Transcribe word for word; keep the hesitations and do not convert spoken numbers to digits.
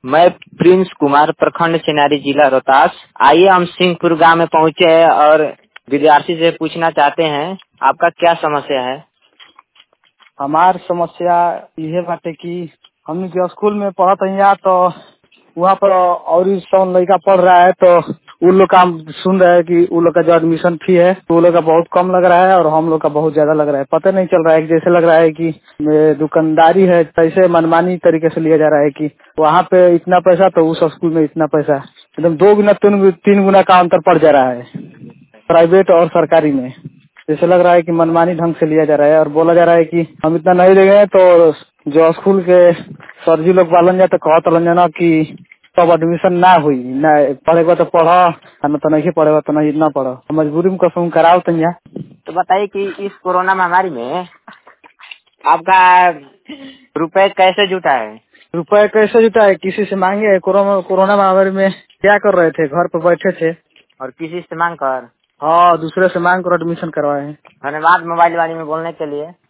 मैं प्रिंस कुमार, प्रखंड चिनारी, जिला रोहतास। आइए हम सिंहपुर गांव में पहुंचे हैं और विद्यार्थी से पूछना चाहते हैं आपका क्या समस्या है। हमार समस्या ये बाटे कि हम जो स्कूल में पढ़त हिया तो वहाँ पर और सब लड़का पढ़ रहा है तो उन लोग का सुन रहे हैं कि उन लोग का जो एडमिशन फी है तो उन लोग का बहुत कम लग रहा है और हम लोग का बहुत ज्यादा लग रहा है। पता नहीं चल रहा है कि जैसे लग रहा है कि दुकानदारी है, कैसे मनमानी तरीके से लिया जा रहा है कि वहाँ पे इतना पैसा तो उस स्कूल में इतना पैसा, एकदम दो गुना तीन तीन गुना का अंतर पड़ जा रहा है प्राइवेट और सरकारी में। जैसे लग रहा है कि मनमानी ढंग से लिया जा रहा है और बोला जा रहा है कि हम इतना नहीं देंगे तो जो स्कूल के सरजी लोग बालन जाते कहत जाना कि तब एडमिशन ना हुई, ना पढ़ेगा तो पढ़ा न तो नहीं पढ़ेगा तो नहीं ना पढ़ो, मजबूरी में कसम कराओ तैया। तो बताइए कि इस कोरोना महामारी में आपका रुपए कैसे जुटा है? रुपए कैसे जुटा है? किसी से मांगे। कोरोना महामारी में क्या कर रहे थे? घर पर बैठे थे और किसी से मांग कर? हाँ, दूसरे से मांग कर एडमिशन करवाए हैं। धन्यवाद मोबाइल वाली में बोलने के लिए।